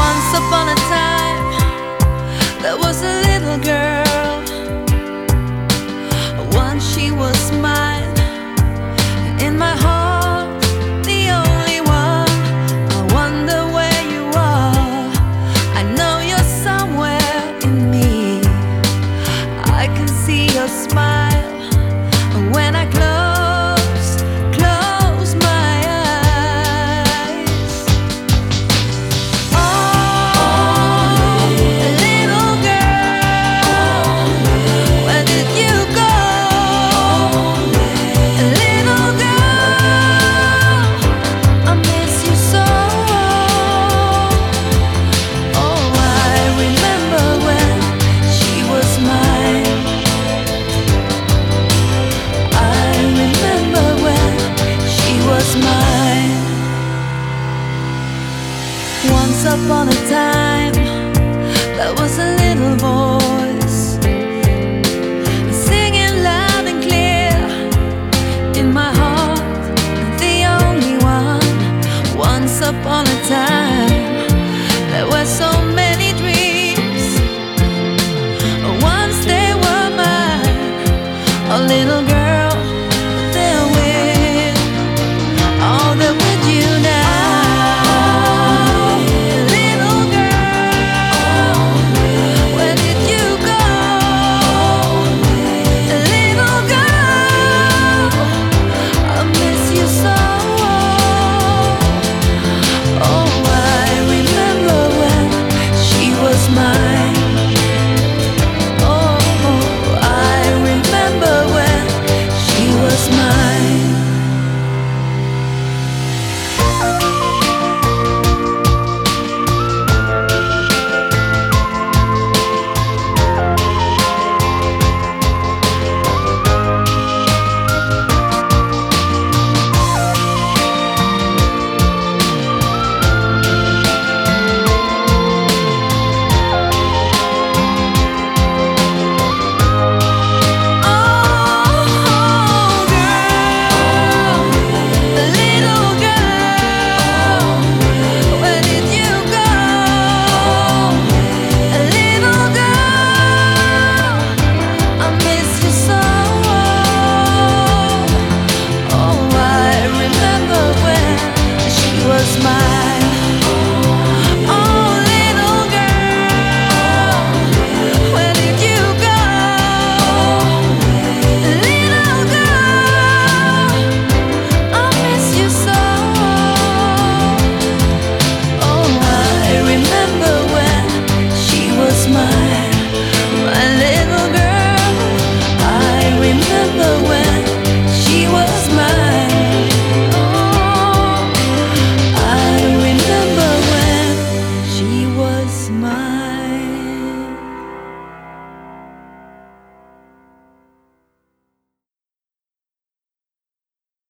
Once upon a time, there was a little girl. Once she was mine, in my heart, the only one. I wonder where you are. I know you're somewhere in me. I can see your smile when I close my eyes. Oh, little girl, where did you go? Little girl, I miss you so. Oh, I remember when she was mine. I remember when she was mine. Once upon a time, there was a little voice singing loud and clear in my heart, the only one. Once upon a time,